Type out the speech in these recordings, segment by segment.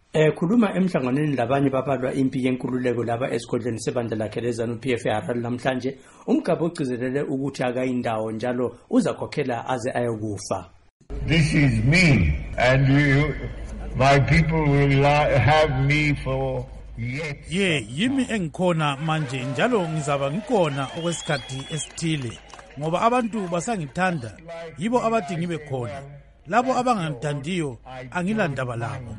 Khuluma emhlanganweni labanye babalwa impi yenkululeko laba esigodlweni sebandla lakhe leZANU-PF eHarare namhlanje, uMgaba ugcizelele ukuthi akayindawo njalo uzakhokhela aze ayokufa. This is me and my people will have me for yet. Yimi engikhona manje njalo ngizaba ngikhona okwesikhathi esithile ngoba abantu basangithanda, yibo abathi ngibe khona. Labo abangangithandiyo angilandaba labo.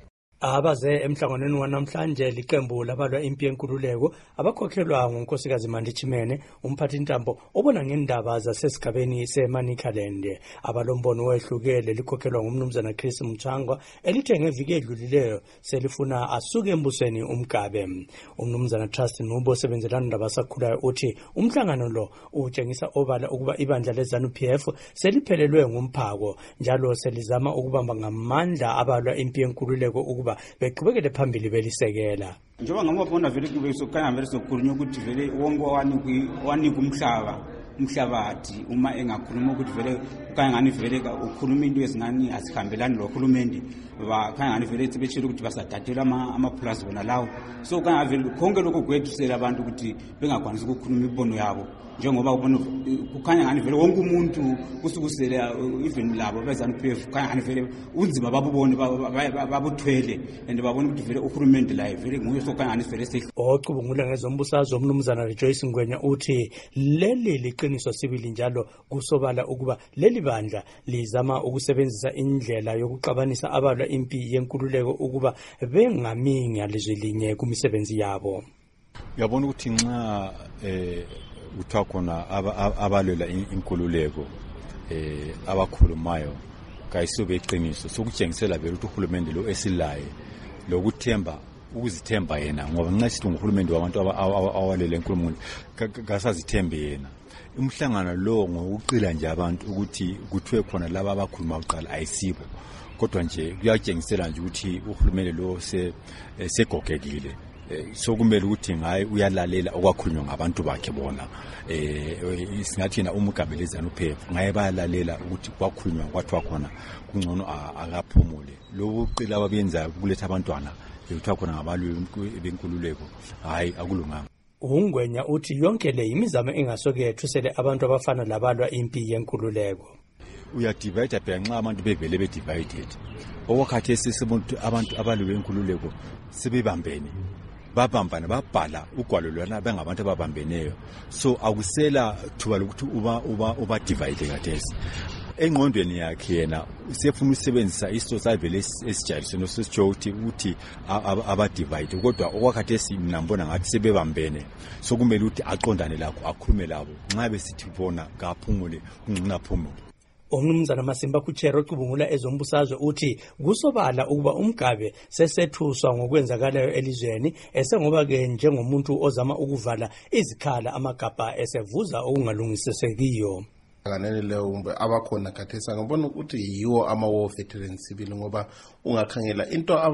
Abaze emhlanganweni wanamhlanje liqembu labalwa impi yenkululeko abakhokhelwa ngunkosikazi Mandi Chimene, umphathi ntambo obona ngendaba zasesigabeni seManicaland. Abalombono wehlukele likhokhelwa ngumnumzana Chris Mchangwa elithe ngeviki edlulileyo selifuna asuke embusweni uMgabe. Umnumzana Trust Nubo osebenzelana nabasakhulayo uthi umhlangano lo utshengisa obala ukuba ibandla leZANU-PF seliphelelwe ngumphako njalo selizama ukubamba ngamandla abalwa impi yenkululeko ukuba beqhubekele phambili belisekela. Njengoba ngamabona vele kube sokhanya vele sokhulunywa ukuthi vele wonke wanika umhlabathi uma engakhuluma ukuthi vele kanye ngani vele ukhuluma into ezingani asihambelani nohulumende bakhanya ngani vele sebetshela ukuthi basadatela amaplus bona lawo. So kanye vele konke lokho kwethusela abantu ukuthi bengakwanisi ukukhuluma ibono yabo njengoba ubona kukhanya ngani vele wonke umuntu kusukusele even labo beZANU-PF kanya ngani vele unzima babubone babuthwele and babona ukuthi vele uhulumende la vele nguye sokanya ngani vele ocubungula ngezombusazwe umnumzana Rejoice Ngwenya uthi leli liqiniso sibili njalo kusobala ukuba leli bandla lizama ukusebenzisa indlela yokuxabanisa abalwa impi yenkululeko ukuba bengamingi alizwe linye kumisebenzi yabo. Uyabona ukuthi nxa uthiwa khona abalwela inkululeko abakhulumayo kayisube iqiniso sokutshengisela vele ukuthi uhulumende lo esilaye lokuthemba ukuzithemba yena ngoba nxa sithi uhulumende wabantu awalela inkulumo kasazithembe yena. Umhlangano lo ngokuqila nje abantu ukuthi kuthiwe khona laba abakhuluma uqala ayisibo, kodwa nje kuyatshengisela nje ukuthi uhulumende lo segogekile. So kumele ukuthi ngaye uyalalela okwakhulunywa ngabantu bakhe bona. Singathi na uMgabe leZANU-PF ngaye bayalalela ukuthi kwakhulunywa kwathiwa khona kungcono akaphumule. Lo uqila ababenza ukuletha abantwana ekuthiwa khona ngabalwi benkululeko hayi akulunganga. uNgwenya uthi yonke le imizamo engasoke ethusele abantu abafana labalwa impi yenkululeko. Uyadivide bhenxa abantu bevele bedivided. Okwakhathesi sibonke abantu abalwi benkululeko sebebambene. Babambana babhala ugwalo lwana bengabantu ababambeneyo. So akusela thuba lokuthi uba divide kathesi. Engqondweni yakhe yena usefuna usebenzisa iso savele esijayiswe nositsho ukuthi abadivide, kodwa okwakhathesi nambona ngathi sebebambene. So kumele ukuthi aqondane lakho akhulume labo nxa besithi bona kaphumule ungcina phumule. Umnumzana Masimba Kuchero ocubungula ezombusazwe uthi kusobala ukuba uMgabe sesethuswa ngokwenzakalayo elizweni esengoba ke njengomuntu ozama ukuvala izikhala amagabha esevuza okungalungisesekiyo. Kanene leyo abakhona khathesa ngibona ukuthi yiwo ama-war veterans sibili ngoba ungakhangela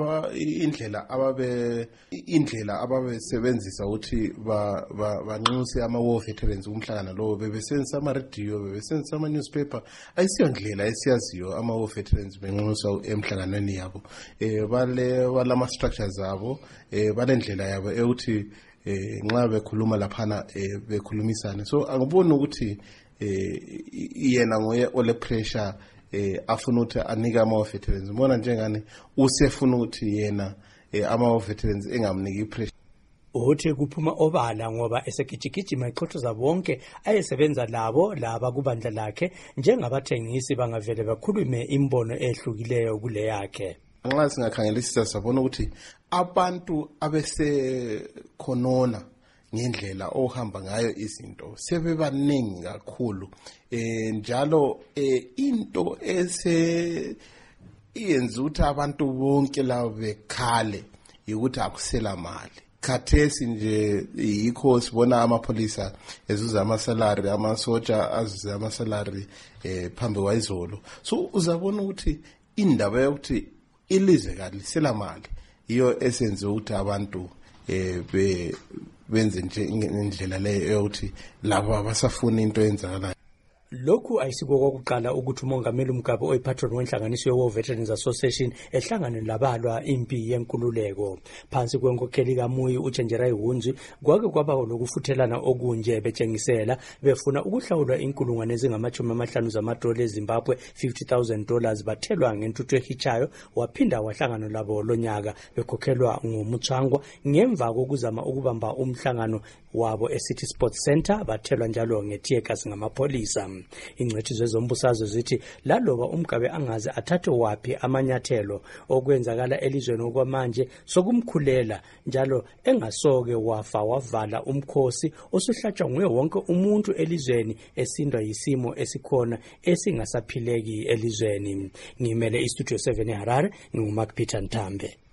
indlela ababesebenzisa ukuthi banxuse ama-war veterans umhlangano lowo bebesebenzisa ama-radio bebesebenzisa ama-newspaper ayisiyo ndlela esiyaziyo ama-war veterans benxusa emhlanganweni yabo balama-structures abo balendlela yabo ukuthi nxa bekhuluma laphana bekhulumisane. So angiboni ukuthi yena ngoye ole pressure afuna ukuthi anike ama veterans. Mbona njengani usefuna ukuthi yena ama veterans engamniki pressure. Uthi kuphuma obala ngoba esegijigijima iqothoza bonke ayesebenza laba kubandla lakhe njengabathengisi bangavele bakhulume imbono ehlukileyo kule yakhe. Nxa singakhangelisisa sabona ukuthi abantu abesekhonona ngendlela ohamba ngayo izinto sebebaningi kakhulu njalo into iyenza ukuthi abantu bonke labo bekhale ukuthi akusela mali. Khathesi nje yikho sibona amapholisa ezuza amasalary, amasoja azuza amasalary phambi kwayizolo. So uzabona ukuthi indaba yokuthi ilizwe kalisela mali iyo esenze ukuthi abantu benze nje indlela leyo yokuthi labo abasafuna into eyenzakalayo. Lokhu ayisiko kokuqala ukuthi umongameli Mugabe oyiphatron wenhlanganiso ye-War Veterans Association ehlangane labalwa impi yenkululeko. Phansi kwenkokheli kaMuyi uChenjerai Hunzi kwake kwaba lokufuthelana okunje betshengisela befuna ukuhlawulwa inkulungwane ezingama-50 zamadola eZimbabwe $50,000 bathelwa ngentuthu ehichayo. Waphinda wahlangana labo lonyaka bekhokhelwa nguMutsvangwa ngemva kokuzama ukubamba umhlangano wabo eCity Sports Center bathelwa njalo ngeTiekas ngamapolisa. Ingcethi zezombusazwe zithi laloba uMugabe angaze athathe waphi amanyathelo okwenzakala elizweni okwamanje sokumkhulela njalo engasoke wafa wavala umkhosi osuhlatshwa nguye wonke umuntu elizweni esindwa yisimo esikhona esingasaphileki elizweni. Ngimele iStudio 7 eHarare, nginguMark Peter Ntambe.